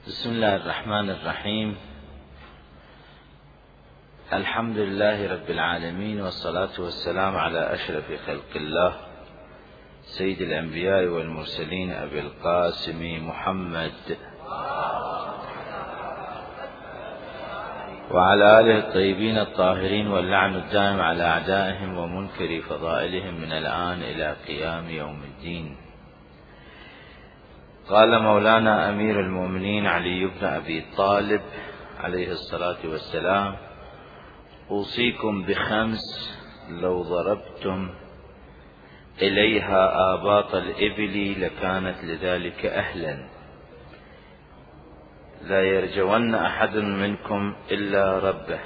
بسم الله الرحمن الرحيم. الحمد لله رب العالمين، والصلاة والسلام على أشرف خلق الله سيد الأنبياء والمرسلين أبي القاسم محمد وعلى آله الطيبين الطاهرين، واللعن الدائم على أعدائهم ومنكر فضائلهم من الآن إلى قيام يوم الدين. قال مولانا أمير المؤمنين علي بن أبي طالب عليه الصلاة والسلام: أوصيكم بخمس لو ضربتم إليها آباط الإبل لكانت لذلك أهلا. لا يرجون أحد منكم إلا ربه،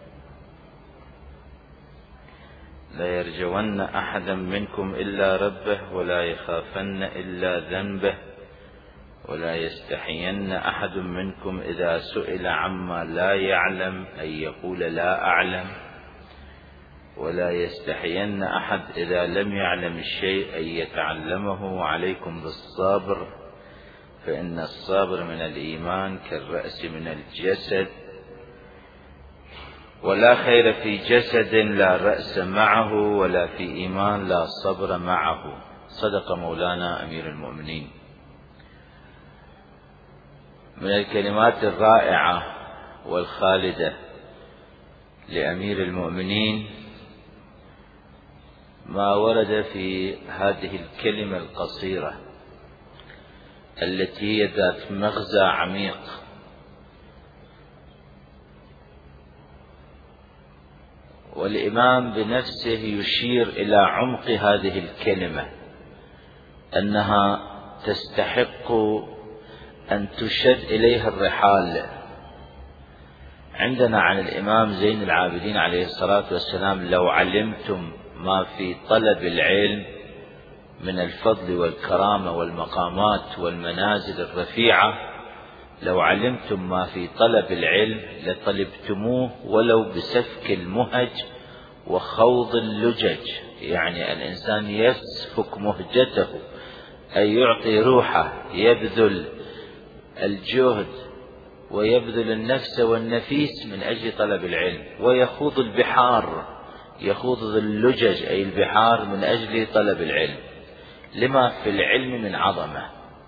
لا يرجون أحدا منكم إلا ربه، ولا يخافن إلا ذنبه، ولا يستحين أحد منكم إذا سئل عما لا يعلم أن يقول لا أعلم، ولا يستحين أحد إذا لم يعلم الشيء أن يتعلمه. وعليكم بالصبر، فإن الصبر من الإيمان كالرأس من الجسد، ولا خير في جسد لا رأس معه، ولا في إيمان لا صبر معه. صدق مولانا أمير المؤمنين. من الكلمات الرائعة والخالدة لأمير المؤمنين ما ورد في هذه الكلمة القصيرة التي هي ذات مغزى عميق. والإمام بنفسه يشير إلى عمق هذه الكلمة، أنها تستحق أن تشد إليها الرحال. عندنا عن الإمام زين العابدين عليه الصلاة والسلام: لو علمتم ما في طلب العلم من الفضل والكرامة والمقامات والمنازل الرفيعة، لو علمتم ما في طلب العلم لطلبتموه ولو بسفك المهج وخوض اللجج. يعني الإنسان يسفك مهجته، أي يعطي روحه، يبذل الجهد ويبذل النفس والنفيس من أجل طلب العلم، ويخوض البحار، يخوض اللجج أي البحار من أجل طلب العلم، لما في العلم من عظمة.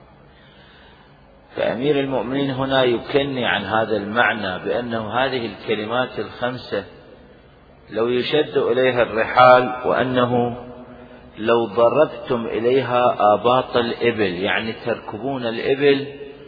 فأمير المؤمنين هنا يكني عن هذا المعنى بأنه هذه الكلمات الخمسة لو يشد إليها الرحال، وأنه لو ضربتم إليها آباط الإبل، يعني تركبون الإبل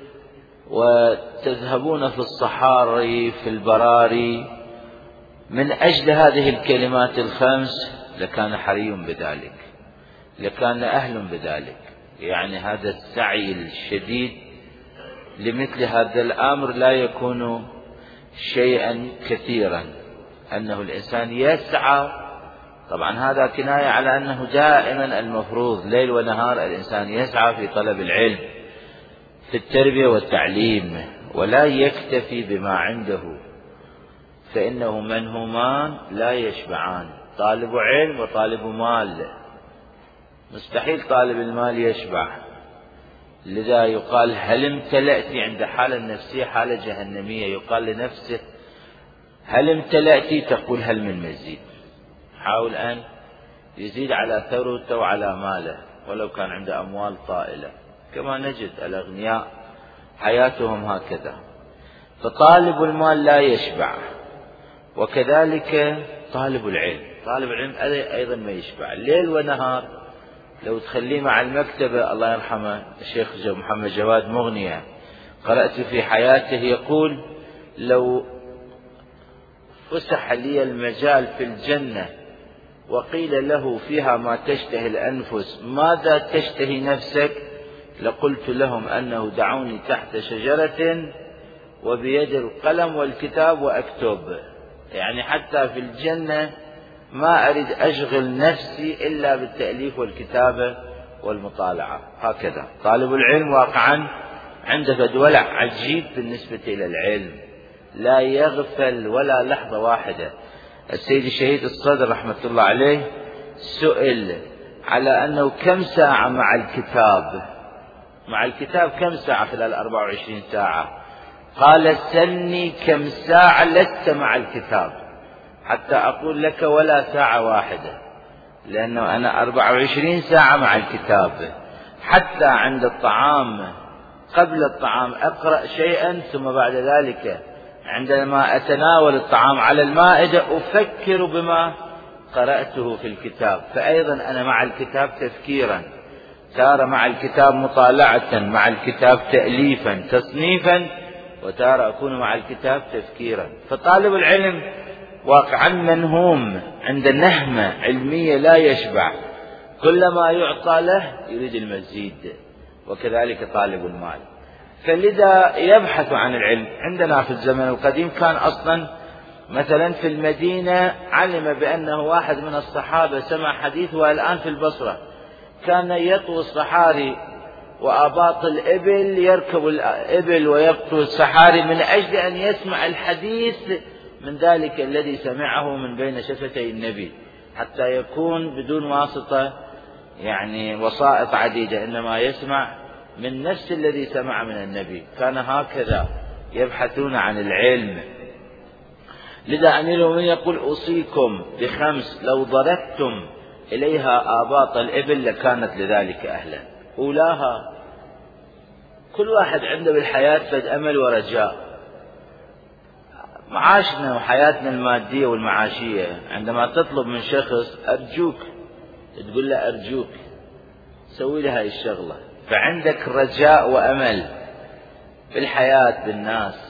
وتذهبون في الصحاري في البراري من أجل هذه الكلمات الخمس، لكان حري بذلك، لكان أهل بذلك. يعني هذا السعي الشديد لمثل هذا الأمر لا يكون شيئا كثيرا، أنه الإنسان يسعى. طبعا هذا كناية على أنه دائما المفروض ليل ونهار الإنسان يسعى في طلب العلم، في التربية والتعليم، ولا يكتفي بما عنده، فإنه منهومان لا يشبعان: طالب علم وطالب مال. مستحيل طالب المال يشبع، لذا يقال هل امتلأت، عند حالة نفسية حالة جهنمية، يقال لنفسه هل امتلأت، تقول هل من مزيد. حاول أن يزيد على ثروته وعلى ماله ولو كان عنده أموال طائلة، كما نجد الأغنياء حياتهم هكذا. فطالب المال لا يشبع، وكذلك طالب العلم، طالب العلم أيضا ما يشبع. ليل ونهار لو تخليه مع المكتبة، الله يرحمه الشيخ محمد جواد مغنية، قرأت في حياته يقول: لو فسح لي المجال في الجنة وقيل له فيها ما تشتهي الأنفس ماذا تشتهي نفسك، لقلت لهم أنه دعوني تحت شجرة وبيد القلم والكتاب وأكتب. يعني حتى في الجنة ما أريد أشغل نفسي إلا بالتأليف والكتابة والمطالعة. هكذا طالب العلم واقعا عنده ولع عجيب بالنسبة إلى العلم، لا يغفل ولا لحظة واحدة. السيد الشهيد الصدر رحمة الله عليه سئل على أنه كم ساعة مع الكتاب كم ساعة خلال 24 ساعة، قال سلني كم ساعة لست مع الكتاب حتى أقول لك ولا ساعة واحدة، لأنه أنا 24 ساعة مع الكتاب. حتى عند الطعام قبل الطعام أقرأ شيئا، ثم بعد ذلك عندما أتناول الطعام على المائدة أفكر بما قرأته في الكتاب. فأيضا أنا مع الكتاب تفكيرا، تارة مع الكتاب مطالعة، مع الكتاب تأليفا تصنيفا، وتارة أكون مع الكتاب تفكيرا. فطالب العلم واقعا منهوم عند نهمة علمية لا يشبع، كلما يعطى له يريد المزيد، وكذلك طالب المال. فلذا يبحث عن العلم. عندنا في الزمن القديم كان أصلا مثلا في المدينة علم بأنه واحد من الصحابة سمع حديث، والآن في البصرة كان يطوي الصحاري وآباط الإبل، يركب الإبل ويبطو الصحاري من أجل أن يسمع الحديث من ذلك الذي سمعه من بين شفتي النبي، حتى يكون بدون واسطة يعني وسائط عديدة، إنما يسمع من نفس الذي سمع من النبي. كان هكذا يبحثون عن العلم. لذا أمير المؤمنين يقول أوصيكم ب5 لو ضربتم إليها آباط الإبل لكانت لذلك أهلا. أولاها كل واحد عنده بالحياة فد أمل ورجاء. معاشنا وحياتنا المادية والمعاشية، عندما تطلب من شخص أرجوك تقول له أرجوك سوي لها هاي الشغلة، فعندك رجاء وأمل بالحياة بالناس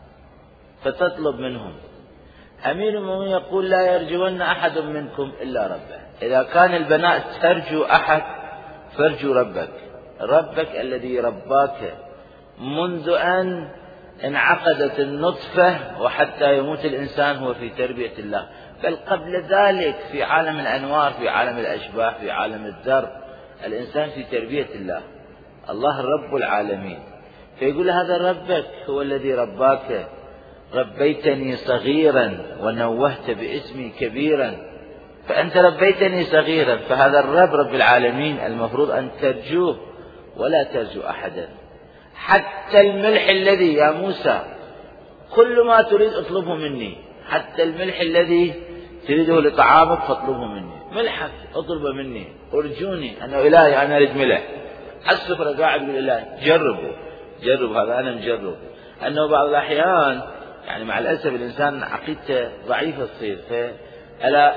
فتطلب منهم. أمير المؤمنين يقول لا يرجون أحد منكم إلا ربه. إذا كان البنات ترجو أحد فارجو ربك، ربك الذي رباك منذ أن انعقدت النطفة وحتى يموت الإنسان هو في تربية الله، بل قبل ذلك في عالم الأنوار، في عالم الأشباح، في عالم الذر، الإنسان في تربية الله. الله رب العالمين، فيقول هذا ربك هو الذي رباك. ربيتني صغيرا ونوهت باسمي كبيرا، فأنت ربيتني صغيرا، فهذا الرب رب العالمين المفروض أن ترجوه ولا ترجو أحدا. حتى الملح الذي يا موسى كل ما تريد اطلبه مني، حتى الملح الذي تريده لطعامك فاطلبه مني، ملحك اطلبه مني، ارجوني أنه إلهي أنا أريد ملح. السفرة قاعد بالإله جرب هذا أنا مجرب. أنه بعض الأحيان يعني مع الأسف الإنسان عقيدته ضعيفة تصير، ألا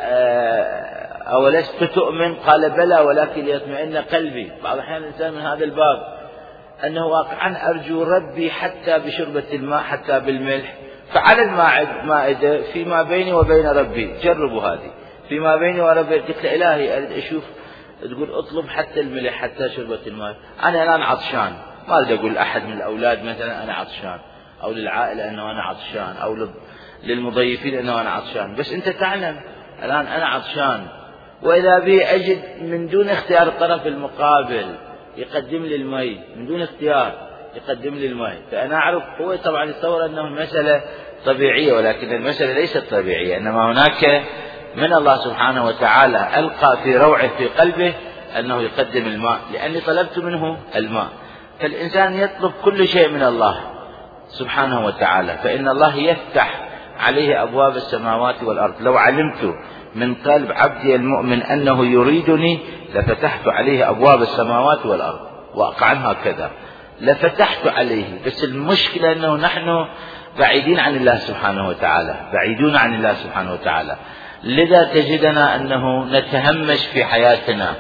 أولست تؤمن؟ قال بلى ولكن ليطمئن قلبي. بعض الأحيان الإنسان من هذا الباب أنه واقعا أرجو ربي حتى بشربة الماء، حتى بالملح. فعلى المائدة فيما بيني وبين ربي، جربوا هذه فيما بيني وربي، قلت له إلهي أريد أشوف، تقول اطلب حتى الملح حتى شربة الماء. أنا الآن عطشان، ما أريد أقول أحد من الأولاد مثلا أنا عطشان، أو للعائلة أنه أنا عطشان، أو للمضيفين أنه أنا عطشان، بس أنت تعلم الآن أنا عطشان. وإذا بي أجد من دون اختيار الطرف المقابل يقدم لي الماء، من دون اختيار يقدم لي الماء، فأنا أعرف. هو طبعا يتصور أنه المسألة طبيعية، ولكن المسألة ليست طبيعية، إنما هناك من الله سبحانه وتعالى ألقى في روعه في قلبه أنه يقدم الماء، لأني طلبت منه الماء. فالإنسان يطلب كل شيء من الله سبحانه وتعالى، فإن الله يفتح عليه أبواب السماوات والأرض. لو علمت من قلب عبدي المؤمن أنه يريدني لفتحت عليه أبواب السماوات والأرض، واقعا هكذا لفتحت عليه. بس المشكلة أنه نحن بعيدين عن الله سبحانه وتعالى، بعيدون عن الله سبحانه وتعالى. لذا تجدنا أنه نتهمش في حياتنا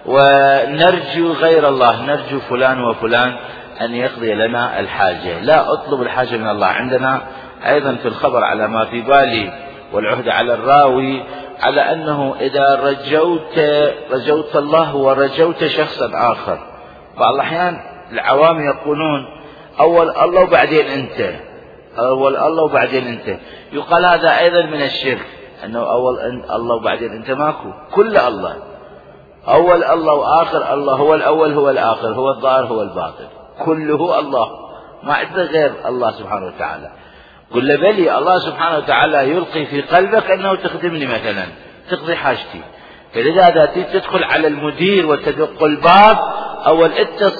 ونرجو غير الله، نرجو فلان وفلان أن يقضي لنا الحاجة، لا أطلب الحاجة من الله. عندنا أيضا في الخبر على ما في بالي والعهد على الراوي على أنه إذا رجوت الله ورجوت شخصا آخر. بعض الأحيان العوام يقولون أول الله وبعدين أنت، أول الله وبعدين أنت. يقال هذا أيضا من الشرك، أنه أول الله وبعدين أنت، ماكو، كل الله، أول الله وآخر الله، هو الأول هو الآخر، هو الظاهر هو الباطن، كله الله، ما عنده غير الله سبحانه وتعالى. قل له بلي الله سبحانه وتعالى يلقي في قلبك أنه تخدمني مثلا، تقضي حاجتي. فلذا إذا تدخل على المدير وتدق الباب أول اتصل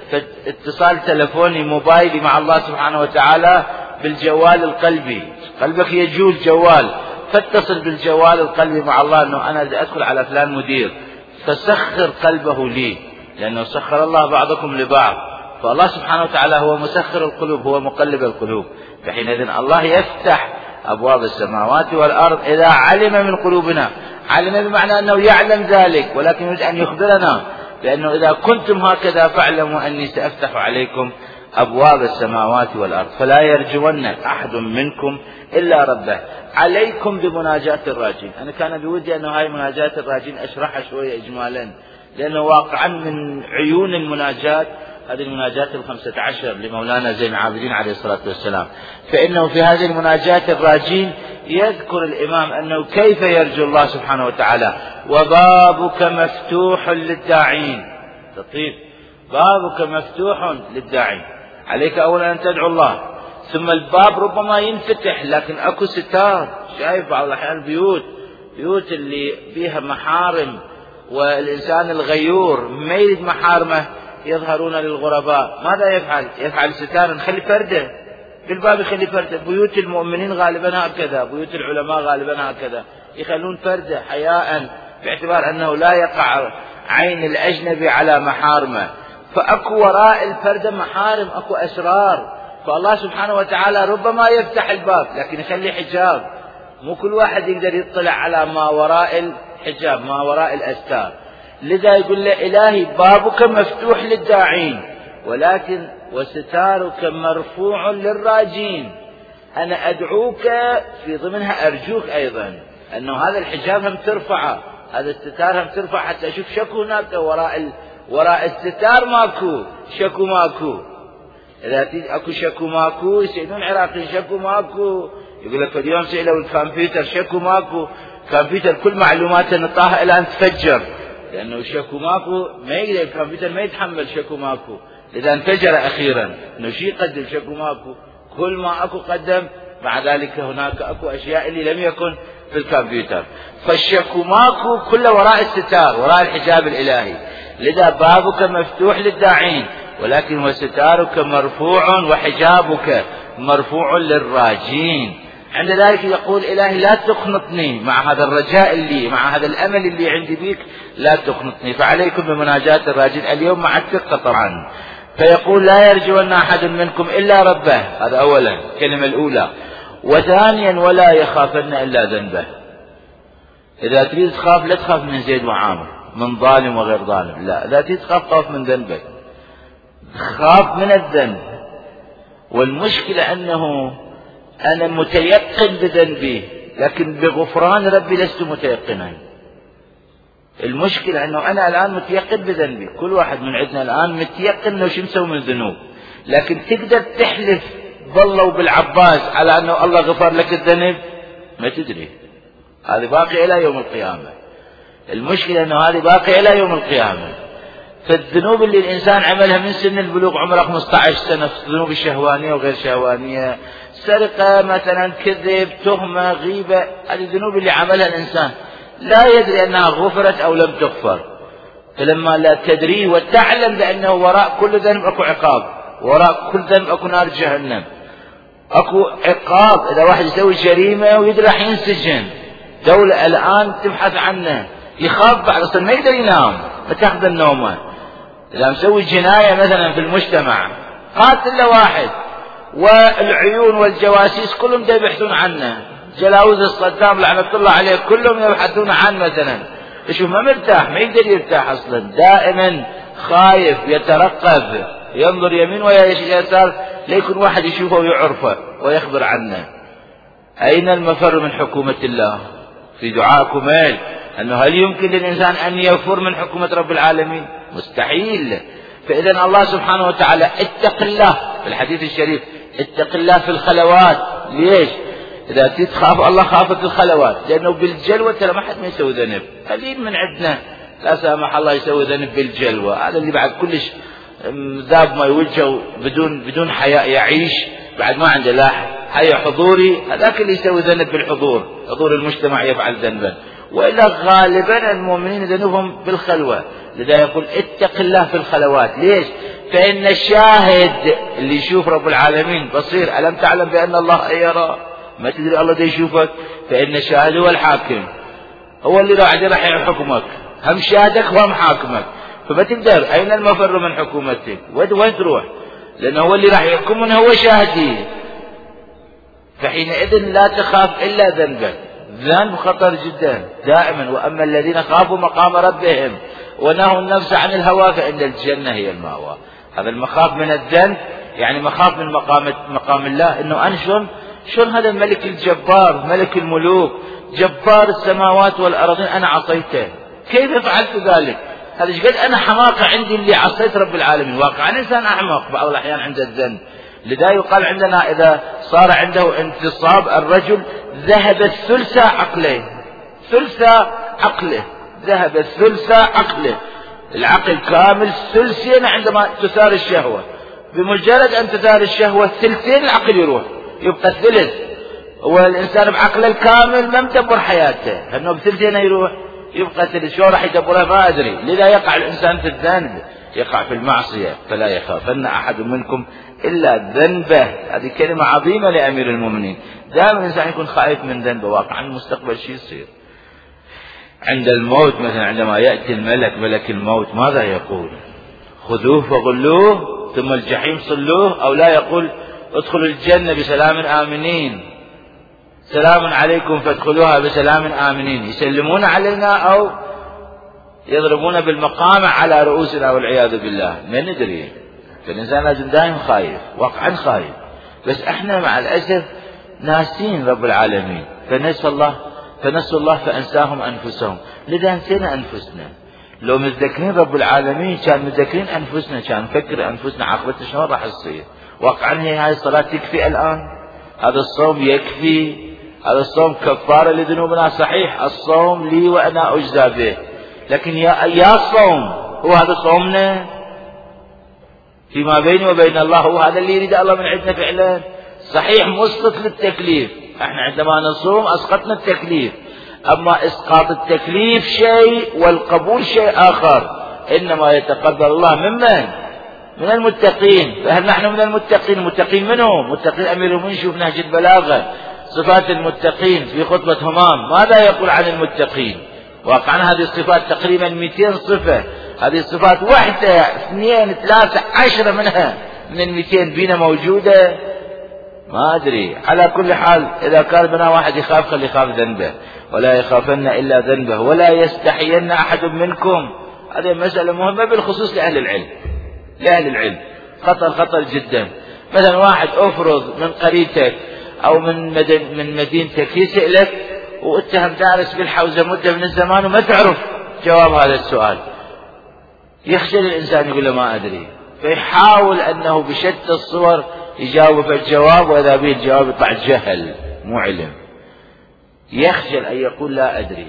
اتصال تلفوني موبايلي مع الله سبحانه وتعالى بالجوال القلبي، قلبك يجول جوال، فاتصل بالجوال القلبي مع الله أنه أنا أدخل على فلان مدير، فسخر قلبه لي، لأنه سخر الله بعضكم لبعض، فالله سبحانه وتعالى هو مسخر القلوب، هو مقلب القلوب. فحينئذ الله يفتح أبواب السماوات والأرض إذا علم من قلوبنا. علم بمعنى أنه يعلم ذلك، ولكن يريد أن يخبرنا، لأنه إذا كنتم هكذا فاعلموا أني سأفتح عليكم أبواب السماوات والأرض. فلا يرجون أحد منكم إلا ربه. عليكم بمناجاة الراجين. أنا كان بودي أنه هاي مناجاة الراجين أشرحها شوية إجمالا، لأنه واقعا من عيون المناجاة هذه المناجاة 15 لمولانا زين العابدين عليه الصلاة والسلام. فإنه في هذه المناجاة الراجين يذكر الإمام أنه كيف يرجو الله سبحانه وتعالى. وبابك مفتوح للداعين، لطيف، بابك مفتوح للداعين، عليك أولا أن تدعو الله، ثم الباب ربما ينفتح لكن أكو ستار. شايف بعض الأحيان بيوت اللي بيها محارم، والإنسان الغيور ما يريد محارمه يظهرون للغرباء، ماذا يفعل؟ يفعل ستارا، نخلي فردة بالباب، يخلي فردة. بيوت المؤمنين غالبا هكذا، بيوت العلماء غالبا هكذا، يخلون فردة حياء، باعتبار أنه لا يقع عين الأجنبي على محارمه. فأكو وراء الفردة محارم، أكو أسرار. فالله سبحانه وتعالى ربما يفتح الباب لكن يخلي حجاب، مو كل واحد يقدر يطلع على ما وراء الحجاب، ما وراء الأستار. لذا يقول له إلهي بابك مفتوح للداعين، ولكن وستارك مرفوع للراجين. أنا أدعوك في ضمنها أرجوك أيضا، أنه هذا الحجاب هم ترفعه، هذا الستار هم ترفع، حتى أشوف شكو هناك وراء الستار ماكو شكو، ماكو. إذا أكو شكو ماكو، يسألون عراقي شكو ماكو، يقول لك اليوم سئلوا الكمبيوتر شكو ماكو، كمبيوتر كل معلوماته نطاها إلى أن تفجر، لأنه شكو ماكو ما يقدر الكمبيوتر ما يتحمل شكو ماكو، إذا انفجر أخيرا. إنه شي يقدم شكو ماكو، كل ما أكو قدم، مع ذلك هناك أكو أشياء اللي لم يكن في الكمبيوتر. فالشكو ماكو كله وراء الستار، وراء الحجاب الإلهي. لذا بابك مفتوح للداعين، ولكن وستارك مرفوع وحجابك مرفوع للراجين. عند ذلك يقول إلهي لا تقنطني، مع هذا الرجاء اللي، مع هذا الأمل اللي عندي بيك، لا تقنطني. فعليكم بمناجاة الراجين اليوم مع الثقة طبعا. فيقول لا يرجون أحد منكم إلا ربه، هذا أولا الكلمة الأولى. وثانيا ولا يخافن إلا ذنبه. إذا تريد تخاف لا تخاف من زيد وعامر، من ظالم وغير ظالم، لا، إذا تريد تخاف خاف من ذنبك، خاف من الذنب. والمشكلة أنه أنا متيقن بذنبي، لكن بغفران ربي لست متيقنا. المشكلة أنه أنا الآن متيقن بذنبي، كل واحد من عندنا الآن متيقن أنه شو مسوي من ذنوب، لكن تقدر تحلف بالله وبالعباس على أنه الله غفر لك الذنب؟ ما تدري، هذه باقي إلى يوم القيامة. المشكلة أنه هذه باقي إلى يوم القيامة. فالذنوب اللي الإنسان عملها من سن البلوغ عمره 15 سنة، الذنوب الشهوانية وغير شهوانية، سرقة مثلا، كذب، تهمة، غيبة، هذه الذنوب اللي عملها الإنسان لا يدري أنها غفرت أو لم تغفر. فلما لا تدري وتعلم بأنه وراء كل ذنب أكو عقاب، وراء كل ذنب أكو نار جهنم، أكو عقاب. إذا واحد يسوي جريمة ويدري راح ينسجن، دولة الآن تبحث عنه، يخاف بعد، أصلا ما يقدر ينام، ما تاخذ النومة. إذا مسوي جناية مثلا في المجتمع، قاتل له واحد، والعيون والجواسيس كلهم يبحثون عنه، جلاوز الصدام لعنة الله عليه كلهم يبحثون عنه مثلا، يشوف ما مرتاح، ما يقدر يرتاح أصلا، دائما خايف، يترقب، ينظر يمين ويسار ليكون واحد يشوفه ويعرفه ويخبر عنه. أين المفر من حكومة الله؟ في دعاءكم أنه هل يمكن للإنسان أن يفر من حكومة رب العالمين؟ مستحيل. فإذا الله سبحانه وتعالى اتق الله في الحديث الشريف، اتق الله في الخلوات. ليش؟ إذا تخاف الله خافت الخلوات، لأنه بالجلوة ترى ما حد ما يسوي ذنب، قليل من عندنا لا سامح الله يسوي ذنب بالجلوة، هذا اللي بعد كلش ذاب ما يوجهه بدون حياء يعيش، بعد ما عنده لا حياء حضوري، هذاك اللي يسوي ذنب بالحضور، حضور المجتمع يفعل ذنبا. وإلا غالبا المؤمنين ذنوبهم بالخلوة. لذا يقول اتق الله في الخلوات. ليش؟ فإن الشاهد اللي يشوف رب العالمين بصير. ألم تعلم بأن الله يرى؟ ما تدري الله ده يشوفك؟ فإن الشاهد هو الحاكم، هو اللي راح يحكمك، هم شاهدك وهم حاكمك. فما تقدر، أين المفر من حكومتك؟ وين تروح؟ لأنه هو اللي راح يحكمون، هو شاهدي. فحينئذ لا تخاف إلا ذنبك. ذنب خطر جدا دائما. وأما الذين خافوا مقام ربهم ونهوا النفس عن الهوى فإن الجنة هي المأوى. هذا المخاف من الذنب يعني مخاف من مقام الله، إنه أنا شلون هذا الملك الجبار، ملك الملوك، جبار السماوات والأرضين، أنا عصيته، كيف فعلت ذلك؟ هذا قد أنا حماقة عندي اللي عصيت رب العالمين. واقعا إنسان أحمق بعض الأحيان عند الذنب. لذا يقال عندنا إذا صار عنده انتصاب الرجل ذهب ثلث عقله، ثلث عقله ذهب ثلث عقله. العقل كامل ثلثين عندما تثار الشهوة، بمجرد أن تثار الشهوة ثلثين العقل يروح، يبقى الثلث. والإنسان بعقله الكامل ما مدبر حياته، أنه بثلثين يروح يبقى ثلث. شو راح يدبرها ما أدري. لذا يقع الإنسان في الذنب، يقع في المعصية. فلا يخافن أحد منكم إلا ذنبه. هذه كلمة عظيمة لأمير المؤمنين. دائما الإنسان يكون خائف من ذنبه. واقعا المستقبل شيء يصير عند الموت مثلا، عندما يأتي الملك، ملك الموت، ماذا يقول؟ خذوه فغلوه ثم الجحيم صلوه، أو لا يقول ادخلوا الجنة بسلام آمنين، سلام عليكم فادخلوها بسلام آمنين. يسلمون علينا أو يضربون بالمقامع على رؤوسنا والعياذ بالله، ما ندري. فالإنسان لازم دائما خايف، واقعا خايف. بس احنا مع الأسف ناسين رب العالمين، فنسوا الله فأنساهم أنفسهم. لذا نسينا أنفسنا. لو متذكرين رب العالمين كان متذكرين أنفسنا، كان نفكر أنفسنا عاقبتنا شلون راح تصير. واقعا هاي الصلاة تكفي الآن، هذا الصوم يكفي، هذا الصوم كفارة لذنوبنا. صحيح الصوم لي وأنا أجزى به، لكن يا صوم هو هذا صومنا فيما بيني وبين الله، هو هذا اللي يريد الله من عندنا فعلا. صحيح مسقط للتكليف، احنا عندما نصوم اسقطنا التكليف، اما اسقاط التكليف شيء والقبول شيء اخر. انما يتقبل الله من المتقين. فهل نحن من المتقين؟ المتقين منهم متقين امير المؤمنين. شوف نهج البلاغه صفات المتقين في خطبه همام، ماذا يقول عن المتقين؟ واقعا هذه الصفات تقريبا 200 صفه. هذه الصفات واحده 2 3 10 منها من 200 بينا موجوده، ما أدري. على كل حال إذا كان بنا واحد يخاف خلي يخاف ذنبه، ولا يخافن إلا ذنبه، ولا يستحين أحد منكم. هذه مسألة مهمة بالخصوص لأهل العلم. لأهل العلم خطر جدا. مثلا واحد أفرض من قريتك أو من مدينتك يسألك واتهم دارس بالحوزة مدة من الزمان وما تعرف جواب هذا السؤال، يخجل الإنسان يقول له ما أدري، فيحاول أنه بشتى الصور يجاوب الجواب، وإذا به الجواب يطلع جهل مو علم. يخجل أن يقول لا أدري،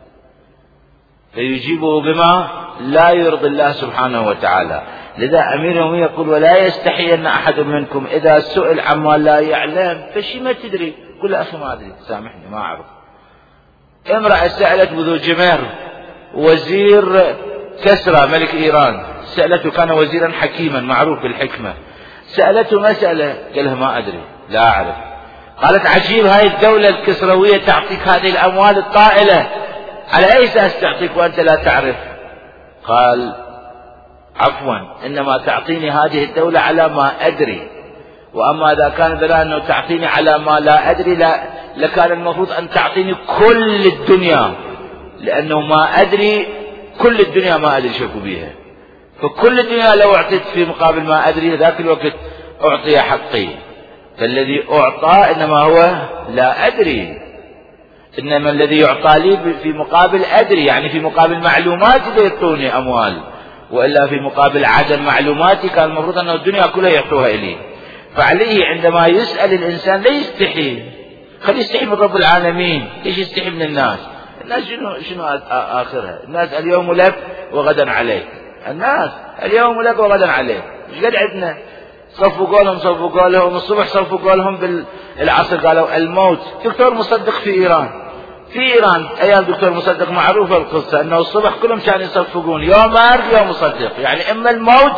فيجيبه بما لا يرضي الله سبحانه وتعالى. لذا أمير المؤمنين يقول ولا يستحين أحد منكم إذا سئل عما لا يعلم فشي ما تدري قل أخي ما أدري سامحني ما أعرف. امرأة سألت بذو جمير وزير كسرى ملك إيران، سألته كان وزيرا حكيما معروف بالحكمة، سألته مسألة قال لها ما أدري لا أعرف. قالت عجيب هاي الدولة الكسروية تعطيك هذه الأموال الطائلة، على أي أساس تعطيك وأنت لا تعرف؟ قال عفوا إنما تعطيني هذه الدولة على ما أدري، وأما إذا كان بلا أنه تعطيني على ما لا أدري لكان المفروض أن تعطيني كل الدنيا، لأنه ما أدري كل الدنيا ما أدري شكو بيها، فكل الدنيا لو أعطيت في مقابل ما أدري ذاك الوقت أعطي حقي. فالذي أعطى إنما هو لا أدري، إنما الذي يعطى لي في مقابل أدري، يعني في مقابل معلوماتي يعطوني أموال، وإلا في مقابل عدم معلوماتي كان المفروض أن الدنيا كلها يعطوها إلي. فعليه عندما يسأل الإنسان لا يستحي، خليه يستحي من رب العالمين. ليش يستحي من الناس؟ الناس شنو آخرها؟ الناس اليوم لك وغدا عليك، الناس اليوم لك وغدا عليك. مش قد عندنا صفقوا لهم الصبح صفقوا لهم بالعصر قالوا الموت. دكتور مصدق في إيران أيام دكتور مصدق معروفة القصة أنه الصبح كلهم كانوا يصفقون يوم مارك يوم مصدق، يعني إما الموت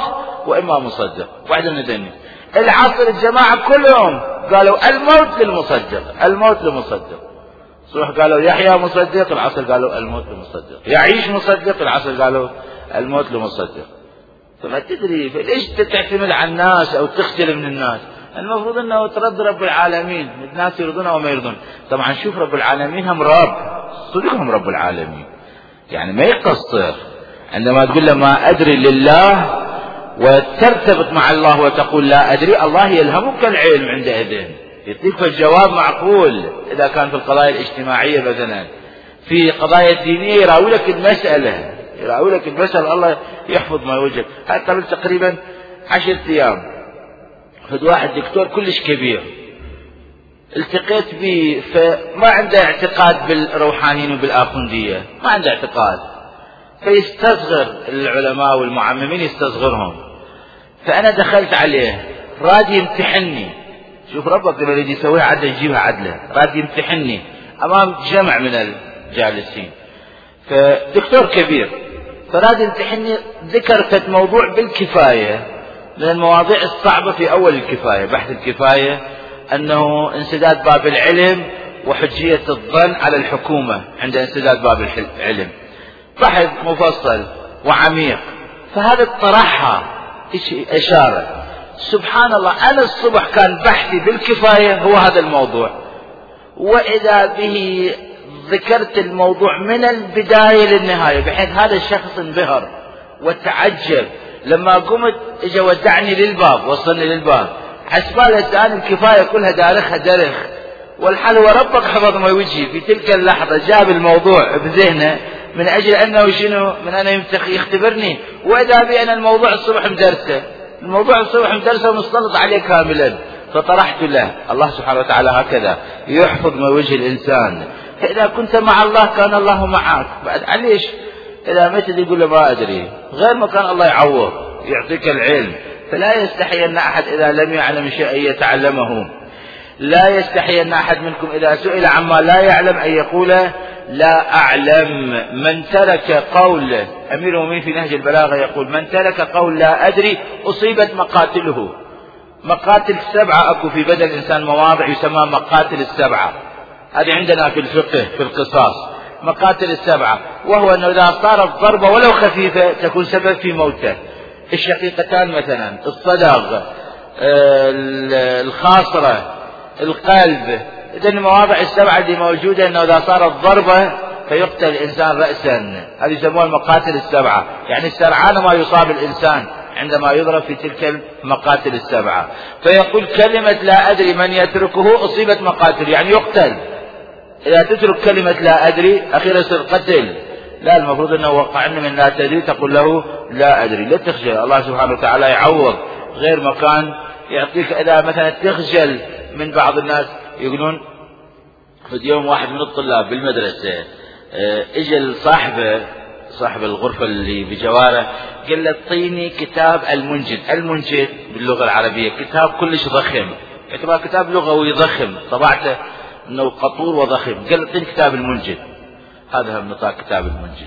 وإما مصدق. وبعدين ندني العصر الجماعة كلهم قالوا الموت للمصدق، الموت للمصدق. الصبح قالوا يحيى مصدق، العصر قالوا الموت للمصدق. يعيش مصدق، العصر قالوا الموت للمصدق. فما تدري ليش تعتمد على الناس أو تخجل من الناس؟ المفروض أنه ترد رب العالمين، الناس يرضون أو ما يرضون. طبعا شوف رب العالمين هم رب، صدقهم رب العالمين، يعني ما يقصر. عندما تقول له ما أدري لله وترتبط مع الله وتقول لا أدري، الله يلهمك العلم عندئذ، يعطيك الجواب معقول. إذا كان في القضايا الاجتماعية مثلا، في قضايا الدينية يراوي لك المسألة، يراوي لك المسألة، الله يحفظ ما يوجد. هذا قبل تقريبا 10 أيام فد واحد دكتور كلش كبير التقيت به، فما عنده اعتقاد بالروحانيين وبالآخوندية، ما عنده اعتقاد، فيستصغر العلماء والمعممين يستصغرهم. فأنا دخلت عليه راد يمتحني، شوف ربك لما يريد يسويها عدل يجيبها عدلة، راد يمتحني أمام جمع من الجالسين، فدكتور كبير فراد يمتحني. ذكرت موضوع بالكفاية من المواضيع الصعبة في أول الكفاية، بحث الكفاية، أنه انسداد باب العلم وحجية الظن على الحكومة عند انسداد باب العلم. بحث مفصل وعميق، فهذا طرحها إشارة. سبحان الله، أنا الصبح كان بحثي بالكفاية هو هذا الموضوع، وإذا به ذكرت الموضوع من البداية للنهاية، بحيث هذا الشخص انبهر وتعجب. لما قمت اجى ودعني للباب، وصلني للباب، حسبالي الآن الكفاية كلها دارخها درخ، والحال هو ربك حفظ ما وجهي في تلك اللحظة، جاب الموضوع بذهنه من أجل أنه شنو، من أنه يختبرني. وإذا بي أنا الموضوع الصبح مدرسه، الموضوع الصبح مدرسه ومسلط عليه كاملا، فطرحت له. الله سبحانه وتعالى هكذا يحفظ ما وجه الإنسان. فإذا كنت مع الله كان الله معك. بعد عليش إذا متى يقول له ما أدري، غير ما كان الله يعوض يعطيك العلم. فلا يستحي أن أحد إذا لم يعلم شيئا يتعلمه، لا يستحي أن أحد منكم إذا سئل عما لا يعلم أن يقول لا أعلم. من ترك قول أمير المؤمنين في نهج البلاغة يقول من ترك قول لا أدري أصيبت مقاتله. مقاتل 7 أكو في بدن الإنسان، مواضع يسمى مقاتل 7، هذه عندنا في الفقه في القصاص مقاتل 7، وهو أنه إذا صارت ضربة ولو خفيفة تكون سبب في موته. الشقيقتان مثلا، الصدغ، الخاصرة، القلب، إذا المواضع ال7 اللي موجودة أنه إذا صارت ضربة فيقتل الإنسان رأسا، هذه يسمونها المقاتل 7، يعني السرعان ما يصاب الإنسان عندما يضرب في تلك المقاتل 7. فيقول كلمة لا أدري من يتركه أصيبت مقاتل، يعني يقتل. إذا تترك كلمة لا أدري أخيرا يصير قتل. لا، المفروض أنه وقعنا من لا تدري تقول له لا أدري، لا تخجل. الله سبحانه وتعالى يعوض غير مكان يعطيك. إذا مثلا تخجل من بعض الناس، يقولون في يوم واحد من الطلاب بالمدرسة اجى صاحب الغرفة اللي بجواره، قال له اعطيني كتاب المنجد. المنجد باللغة العربية كتاب كلش ضخم، يعتبر كتاب لغوي ضخم، طبعته انه قطور وضخم. قال له اعطيني كتاب المنجد. هذا هم نطاق كتاب المنجد.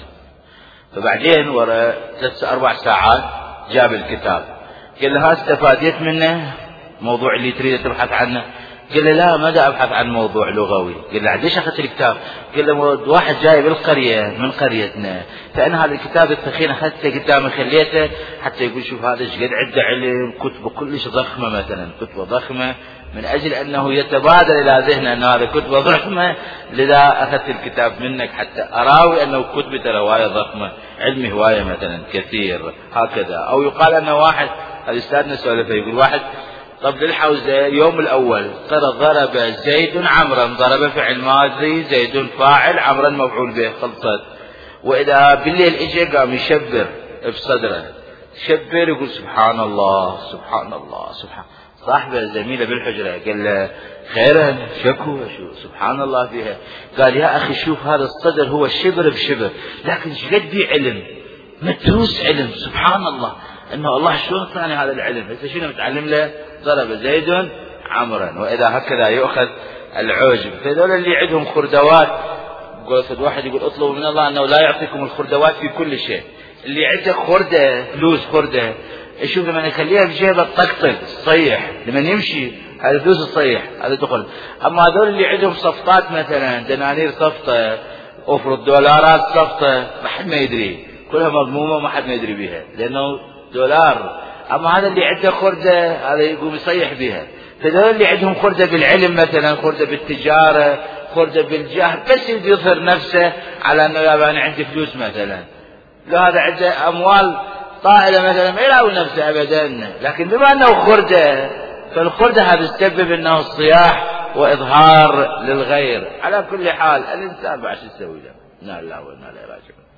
فبعدين ورا 3-4 ساعات جاب الكتاب، قال له ها استفادت منه موضوع اللي تريد تبحث عنه؟ قال له لا، ماذا أبحث عن موضوع لغوي. قال له ليش أخذت الكتاب؟ قال له واحد جاي بالقرية من قريتنا، فأنا هذا الكتاب الثخين أخذته قدامي خليته حتى يقول شوف هذا ايش قد عنده علم، كتبه كلش ضخمة، مثلا كتبه ضخمة، من أجل أنه يتبادر إلى ذهنه أن هذا كتبه ضخمة، لذا أخذت الكتاب منك حتى أراوي أنه كتبته رواية ضخمة، علمي هواية مثلا كثير هكذا. أو يقال أنه واحد، هذا أستاذنا سولفه، يقول واحد قبل الحوزة يوم الأول ضرب زيد عمرا، ضرب فعل ماضي، زيد فاعل، عمرا مفعول به، خلصت. وإذا بالليل إجي قام يشبر بصدره، شبر يقول سبحان الله سبحان الله سبحان. صاحبه زميله بالحجرة قال له خيرا، شكو سبحان الله فيها. قال يا أخي شوف هذا الصدر هو شبر بشبر، لكن شقد بيه علم، متروس علم، سبحان الله، انه الله شلون ثاني هذا العلم. هسه شنو متعلم له؟ ضرب زيد عمرا. واذا هكذا يؤخذ العجب. فهذول اللي عندهم خردوات، قلت واحد يقول اطلبوا من الله انه لا يعطيكم الخردوات في كل شيء. اللي عنده خرده فلوس، خرده يشوف لما يخليها في جيبه تطقطق تصيح، لما يمشي هذا فلوس تصيح، هذا دخل. أما هذول اللي عندهم صفطات مثلا دنانير صفطة، أفرض دولارات صفطة، ما حد ما يدري، كلها مضمومة وما حد ما يدري بها لأنه دولار. أما هذا اللي عنده خردة هذا يقوم يصيح بها. فهذول اللي عندهم خردة بالعلم مثلا، خردة بالتجارة، خردة بالجاه، بس يظهر نفسه على أنه يا أنا عندي فلوس مثلا، لو هذا عنده أموال طائلة مثلا ما يراوي نفسه أبدا، لكن بما أنه خردة، فالخردة هذا تسبب أنه الصياح وإظهار للغير. على كل حال الإنسان بعد شو يسوي له؟ إنا لله وإنا إليه راجعون.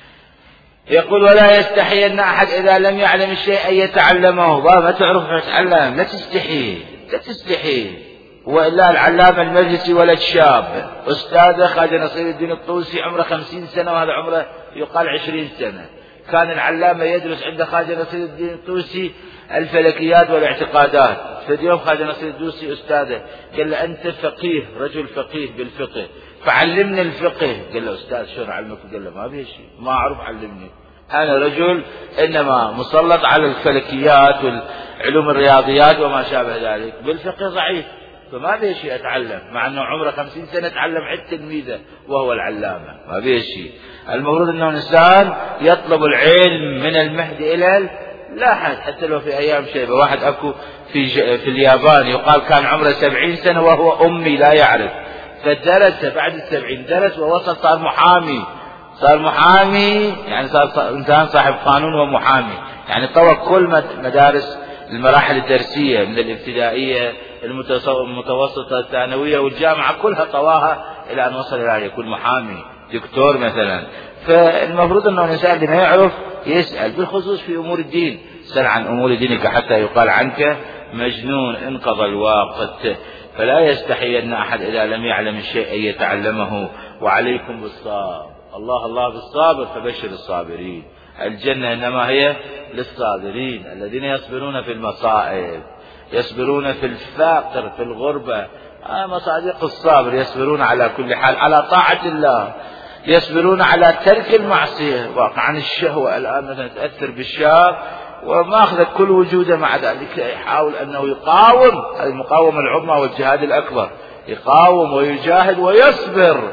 يقول ولا يستحي أحد إذا لم يعلم الشيء أن يتعلمه. ما تعرف تتعلم لا تستحي، لا تستحي. وإلا العلامة المجلسي ولد شاب أستاذ خواجة نصير الدين الطوسي عمره 50 سنة، وهذا عمره يقال 20 سنة. كان العلامة يدرس عند خواجة نصير الدين الطوسي الفلكيات والاعتقادات. في اليوم خواجة نصير الطوسي أستاذه قال له أنت فقيه، رجل فقيه بالفقه، فعلمني الفقه. قال له أستاذ شو أعلمك؟ قال له ما به شيء، ما أعرف، علمني. أنا رجل إنما مسلط على الفلكيات والعلوم الرياضيات وما شابه ذلك، بالفقه ضعيف، فما به شيء أتعلم، مع أنه عمره 50 سنة تعلم عند تلميذه وهو العلامة، ما به شيء. المفروض أنه إنسان يطلب العلم من المهد إلى اللاحد، حتى لو في أيام شيبة. واحد أكو في اليابان يقال كان عمره 70 سنة وهو أمي لا يعرف، فدرس بعد 70 درس ووصل صار محامي. صار محامي يعني صار إنسان صاحب قانون ومحامي، يعني طوى كل مدارس المراحل الدرسية من الابتدائية المتوسطة الثانوية والجامعة كلها طواها إلى أن وصل إلى أن يكون محامي دكتور مثلا. فالمفروض أنه الإنسان اللي ما يعرف يسأل، بالخصوص في أمور الدين. سأل عن أمور دينك حتى يقال عنك مجنون، انقضى الوقت. فلا يستحي أن أحد إذا لم يعلم الشيء أن يتعلمه. وعليكم بالصبر، الله بالصابر فبشر الصابرين. الجنة إنما هي للصابرين الذين يصبرون في المصائب، يصبرون في الفقر، في الغربة. مصادق الصابر يصبرون على كل حال على طاعة الله، يصبرون على ترك المعصية. واقعا الشهوة الآن مثلا تأثر بالشاب وما أخذت كل وجوده، مع ذلك يحاول أنه يقاوم، المقاومة العظمى والجهاد الأكبر، يقاوم ويجاهد ويصبر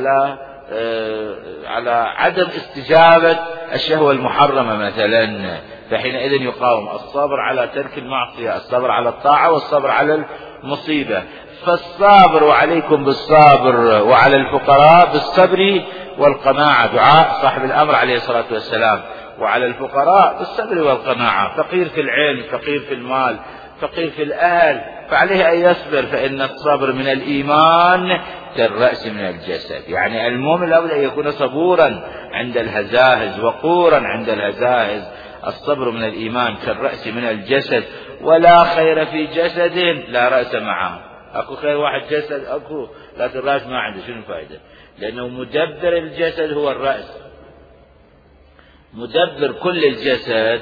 على عدم استجابة الشهوة المحرمة مثلا. فحينئذ يقاوم. الصبر على ترك المعصية، الصبر على الطاعة، والصبر على المصيبة. فالصابر وعليكم بالصابر، وعلى الفقراء بالصبر والقناعة. دعاء صاحب الأمر عليه الصلاة والسلام. وعلى الفقراء بالصبر والقناعة، فقير في العلم، فقير في المال، فقير في الأهل، فعليه أن يصبر، فإن الصبر من الإيمان كالرأس من الجسد. يعني المؤمن لابد أن يكون صبورا عند الهزائز، وقورا عند الهزائز. الصبر من الإيمان كالرأس من الجسد، ولا خير في جسد لا رأس معه. أكو خير واحد جسد أكو، لكن الرأس ما عنده، شنو فائدة؟ لأنه مدبر الجسد هو الرأس، مدبر كل الجسد،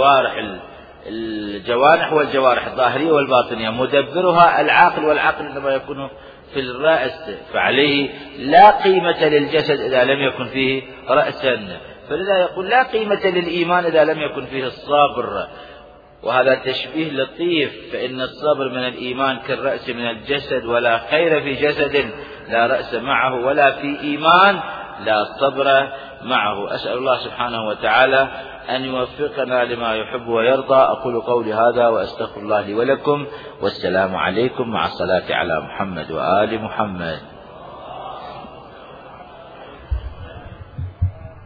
الجوارح والجوارح الظاهرية والباطنية، مدبرها العقل، والعقل إنما يكون في الرأس. فعليه لا قيمة للجسد إذا لم يكن فيه رأسا. فلذا يقول لا قيمة للإيمان إذا لم يكن فيه الصبر. وهذا تشبيه لطيف، فإن الصبر من الإيمان كالرأس من الجسد، ولا خير في جسد لا رأس معه، ولا في إيمان لا صبر معه. أسأل الله سبحانه وتعالى أن يوفقنا لما يحب ويرضى. أقول قولي هذا وأستغفر الله لي ولكم، والسلام عليكم، مع الصلاة على محمد وآل محمد.